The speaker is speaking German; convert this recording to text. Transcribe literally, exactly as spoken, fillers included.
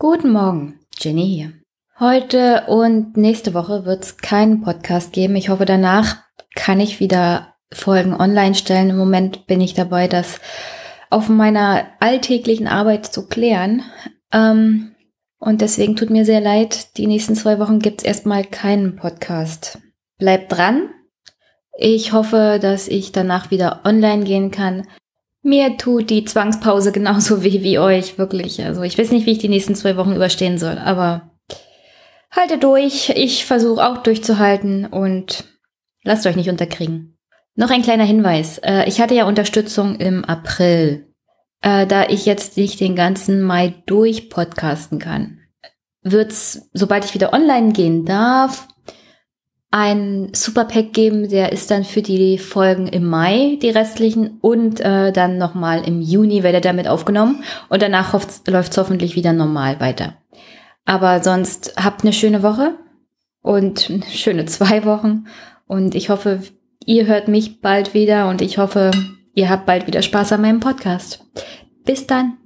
Guten Morgen, Jenny hier. Heute und nächste Woche wird es keinen Podcast geben. Ich hoffe, danach kann ich wieder Folgen online stellen. Im Moment bin ich dabei, das auf meiner alltäglichen Arbeit zu klären. Ähm, und deswegen tut mir sehr leid, die nächsten zwei Wochen gibt es erstmal keinen Podcast. Bleibt dran. Ich hoffe, dass ich danach wieder online gehen kann. Mir tut die Zwangspause genauso weh wie euch, wirklich. Also ich weiß nicht, wie ich die nächsten zwei Wochen überstehen soll, aber haltet durch. Ich versuche auch durchzuhalten und lasst euch nicht unterkriegen. Noch ein kleiner Hinweis. Ich hatte ja Unterstützung im April. Da ich jetzt nicht den ganzen Mai durch podcasten kann, wird's, sobald ich wieder online gehen darf, ein Superpack geben, der ist dann für die Folgen im Mai, die restlichen, und äh, dann nochmal im Juni wird er damit aufgenommen und danach läuft es hoffentlich wieder normal weiter. Aber sonst habt eine schöne Woche und eine schöne zwei Wochen und ich hoffe, ihr hört mich bald wieder und ich hoffe, ihr habt bald wieder Spaß an meinem Podcast. Bis dann!